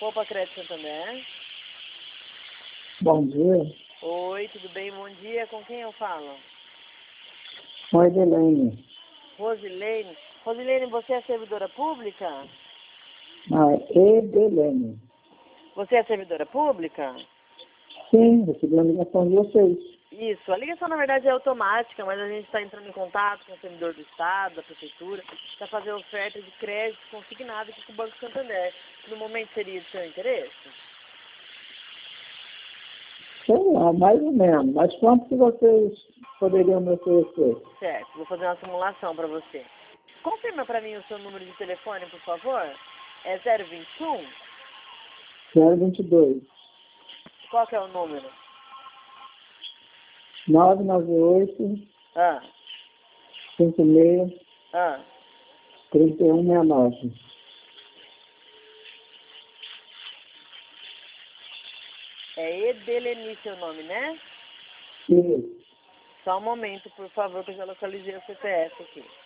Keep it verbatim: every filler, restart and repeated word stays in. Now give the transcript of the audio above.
Opa, Crédito Santander. Bom dia. Oi, tudo bem? Bom dia. Com quem eu falo? Oi, Delene. Rosilene. Rosilene, você é servidora pública? Ah, é Delene. Você é servidora pública? Sim, recebi a ligação de vocês. Isso. A ligação, na verdade, é automática, mas a gente está entrando em contato com o servidor do Estado, da Prefeitura, para fazer oferta de crédito consignado aqui com o Banco Santander. No momento seria de seu interesse? Sei lá, mais ou menos. Mas quanto que vocês poderiam me oferecer? Certo. Vou fazer uma simulação para você. Confirma para mim o seu número de telefone, por favor. É zero vinte e um? zero vinte e dois. Qual que é o número? nove nove oito, Ah, cinco seis, ah. três um seis nove. É Edeleni seu nome, né? Isso. Só um momento, por favor, que eu já localizei o C P F aqui.